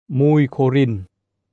1 โครินธ์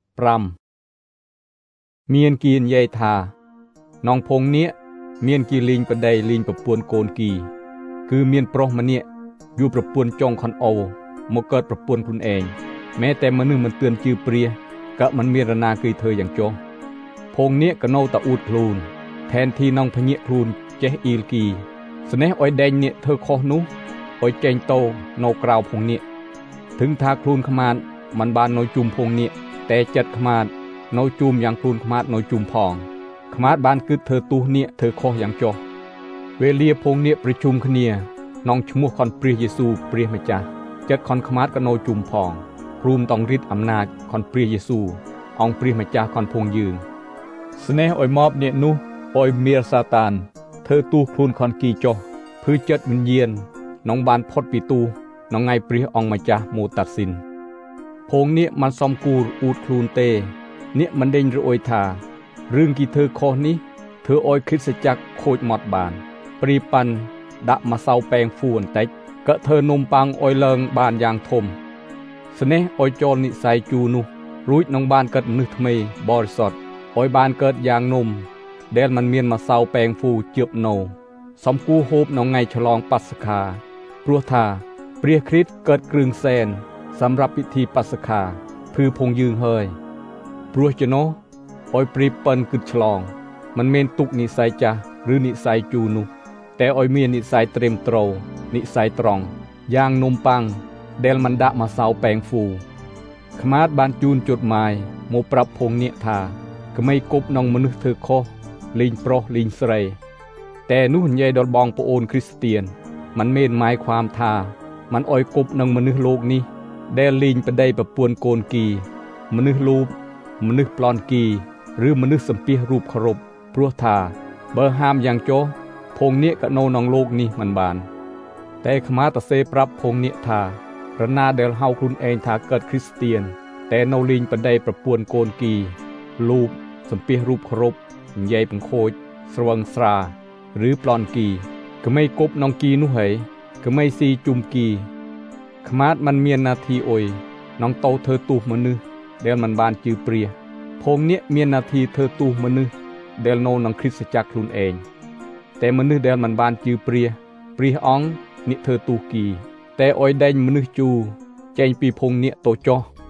5មានគៀនយាយថាน้องพงនេះមានគីលីងបដីលីងប្រពួនកូនគីគឺមានប្រុសម្នាក់យូប្រពួនចុងខនអូមកកើតប្រពួនខ្លួនឯងแม้តែមនុស្សមិនទឿនជឿព្រះក៏មិនមានរណាគីធ្វើយ៉ាងចុះพงនេះក៏នៅតែអួតខ្លួនថែនទីน้องភញាក់ខ្លួនចេះអ៊ីលគីស្នេះអុយដែងនេះធ្វើខុសនោះអុយចេញតោនៅក្រៅพงនេះถึงថាខ្លួនខ្មាតมันបាននៅជុំพงនេះតែចិត្តខ្មាតនៅជុំយ៉ាងខ្លួនខ្មាតនៅជុំផងខ្មាតបានគិតធ្វើទោសនេះធ្វើខុសយ៉ាងចុះវេលាพงនេះប្រជុំគ្នាน้องឈ្មោះខនព្រះយេស៊ូវព្រះម្ចាស់ចិត្តខនខ្មាតក៏នៅជុំផងរួមតង់រិទ្ធអំណាចខនព្រះយេស៊ូវអង្គព្រះម្ចាស់ខនភងយើងស្នេះអុយមកអ្នកនោះអុយមៀលសាតានធ្វើទោសខ្លួនខនគីចុះភឺចិត្តវិញ្ញាណน้องបានផុតពីទោសនៅថ្ងៃព្រះអង្គម្ចាស់មកតាត់សិនพงនេះមិនសមគួរអួតខ្លួនទេនេះមិនដេញរអុយថារឿងគីធ្វើខុសនេះធ្វើអុយគ្រិស្តចក្រខូចមាត់បានព្រីប៉ាន់ដាក់មកសៅប៉ែងហ្វូបន្តិចក៏ធ្វើនំប៉័ងអុយឡើងបានយ៉ាងធំស្នេះអុយចូលនិស័យជូនោះរួចនឹងបានកើតមនុស្សថ្មីបរិសុទ្ធអុយបានកើតយ៉ាងនំដែលមិនមានមកសៅប៉ែងហ្វូជឿបណូសំគូហូបនៅថ្ងៃឆ្លងបស្សខាព្រោះថាព្រះគ្រីស្ទកើតគ្រឿងសែនសម្រាប់ពិធីបស្សខាភឺភងយើងហើយព្រោះចណោះអុយព្រីប៉ិនគិតឆ្លងមិនមែនទុកនិស័យចាស់ឬនិស័យជូនោះតែអុយមាននិស័យត្រេមត្រូវនិស័យត្រង់យ៉ាងនំប៉័ងដែលមិនដាក់មកសៅប៉ែងហ្វូខ្មាតបានជូនចុតម៉ាយមកប្រាប់ភងនេះថាក្មេងគប់នងមនុស្សធ្វើខុសលេងប្រុសលេងស្រីតែនោះនិយាយដល់បងប្អូនគ្រីស្ទៀនមិនមែនหมายความថាมันអុយគប់នឹងមនុស្សលោកនេះដែលលេងប្តីប្រពួនកូនគីមនុស្សលូបមនុស្សប្លន់គីឬមនុស្សសម្ពាសរូបគោរពព្រោះថាបើហាមយ៉ាងចុះភងនេះក៏នៅក្នុងលោកនេះមិនបានតែខ្មាតសេប្រាប់ភងនេះថារណាដែលហៅខ្លួនឯងថាកើតគ្រីស្ទៀនតែនៅលេងប្តីប្រពួនកូនគីលូបសម្ពាសរូបគោរពនិយាយបង្ខូចស្រវឹងស្រាឬប្លន់គីក្មេងគប់ក្នុងគីនោះហើយក្មេងស៊ីជុំគីខ្មាតមិនមាននាទីអុយក្នុងតោធ្វើទោសមនុស្សដែលមិនបានជឿព្រះភងនេះមាននាទីធ្វើទោសមនុស្សដែលនៅក្នុងគ្រិស្តចក្រខ្លួនឯងតែមនុស្សដែលមិនបានជឿព្រះអង្គនេះធ្វើទោសគីតែអុយដែងមនុស្សជូចេញពីភងនេះទៅចោះ